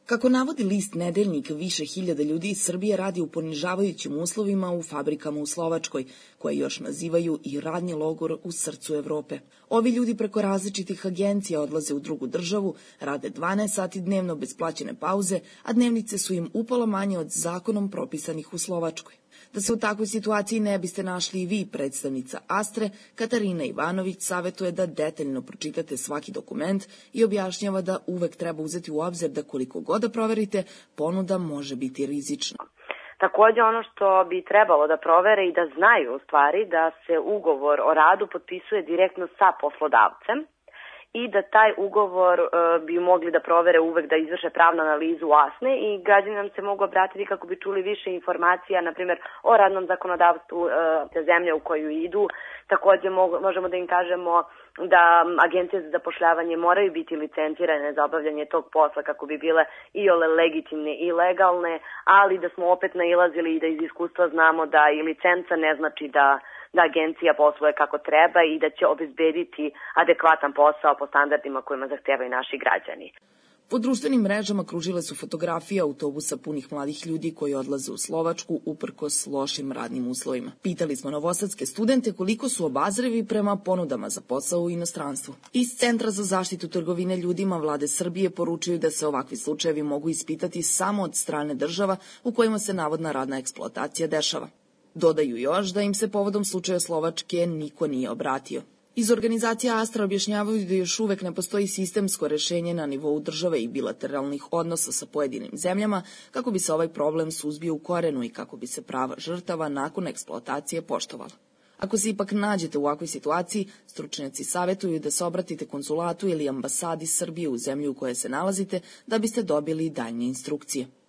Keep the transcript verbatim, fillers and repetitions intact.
Kako navodi list Nedeljnik, više hiljada ljudi iz Srbije radi u ponižavajućim uslovima u fabrikama u Slovačkoj, koje još nazivaju i radni logor u srcu Evrope. Ovi ljudi preko različitih agencija odlaze u drugu državu, rade dvanaest sati dnevno bez plaćene pauze, a dnevnice su im upola manje od zakonom propisanih u Slovačkoj. Da se u takvoj situaciji ne biste našli i vi, predstavnica Astre, Katarina Ivanović savetuje da detaljno pročitate svaki dokument i objašnjava da uvek treba uzeti u obzir da koliko god da proverite, ponuda može biti rizična. Takođe, ono što bi trebalo da provere i da znaju u stvari da se ugovor o radu potpisuje direktno sa poslodavcem i da taj ugovor e, bi mogli da provere uvek, da izvrše pravnu analizu u ASNE i građani nam se mogu obratiti kako bi čuli više informacija, na primjer, o radnom zakonodavstvu e, te zemlje u koju idu. Takođe možemo da im kažemo da agencije za zapošljavanje moraju biti licencirane za obavljanje tog posla kako bi bile i ole legitimne i legalne, ali da smo opet nailazili i da iz iskustva znamo da i licenca ne znači da da agencija posluje kako treba i da će obezbediti adekvatan posao po standardima kojima zahtevaju naši građani. Po društvenim mrežama kružile su fotografije autobusa punih mladih ljudi koji odlaze u Slovačku uprkos lošim radnim uslovima. Pitali smo novosadske studente koliko su obazrivi prema ponudama za posao u inostranstvu. Iz Centra za zaštitu trgovine ljudima Vlade Srbije poručuju da se ovakvi slučajevi mogu ispitati samo od strane država u kojima se navodna radna eksploatacija dešava. Dodaju još da im se povodom slučaja Slovačke niko nije obratio. Iz organizacija Astra objašnjavaju da još uvek ne postoji sistemsko rešenje na nivou države i bilateralnih odnosa sa pojedinim zemljama kako bi se ovaj problem suzbio u korenu i kako bi se prava žrtava nakon eksploatacije poštovala. Ako se ipak nađete u ovakvoj situaciji, stručnjaci savetuju da se obratite konzulatu ili ambasadi Srbije u zemlju u kojoj se nalazite da biste dobili daljnje instrukcije.